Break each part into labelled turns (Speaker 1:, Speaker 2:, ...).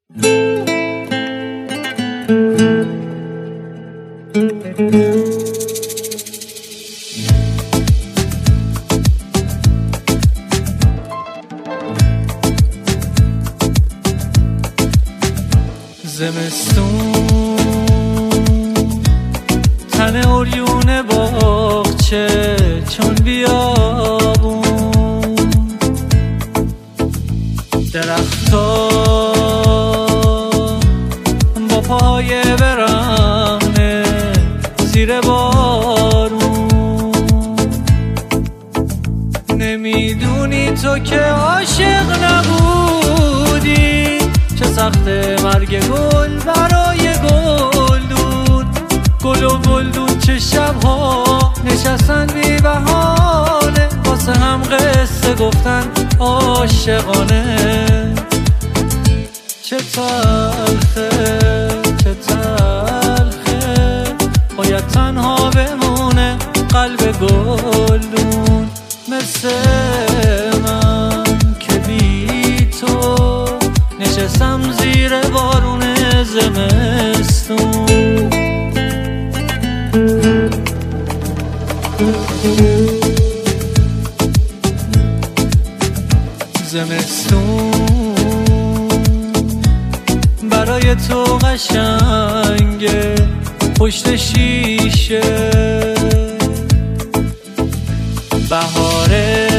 Speaker 1: زمستون تن عریون باغچه چون بیابون، درختا با پاهای برهنه زیر بارون. نمیدونی تو که عاشق نبودی، چه سخت مرگ گل برای گلدون. گل و گلدون چه شبها نشستن بی بهانه، واسه هم قصه گفتن عاشقانه. چه تلخه چه تلخه باید تنها بمونه قلب گلدون، مثل من که بی تو نشستم زیر بارون زمستون. زمستون برای تو قشنگه پشت شیشه، بهاره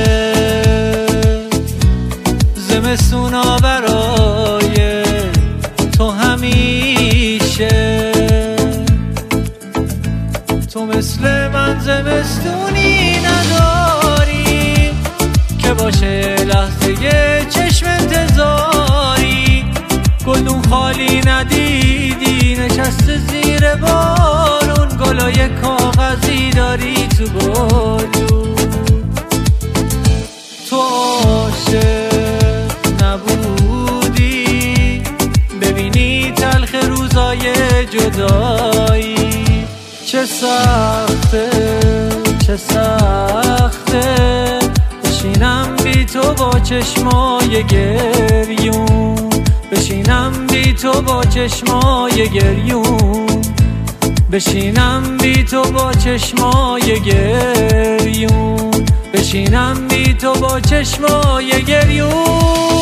Speaker 1: زمستونا برای تو همیشه. تو مثل من زمستونی نداری که باشه لحظه چشم انتظاری. گلدون خالی ندیدی نشسته زیر بارون، گلای کاغذی داری تو گلدون. تو عاشق نبودی ببینی تلخ روزای جدایی. چه سخته چه سخته بشینم بی تو با چشمای گریون، بشینم بی تو با چشمای گریون، بشینم بی تو با چشمای گریون، بشینم بی تو با چشمای گریون.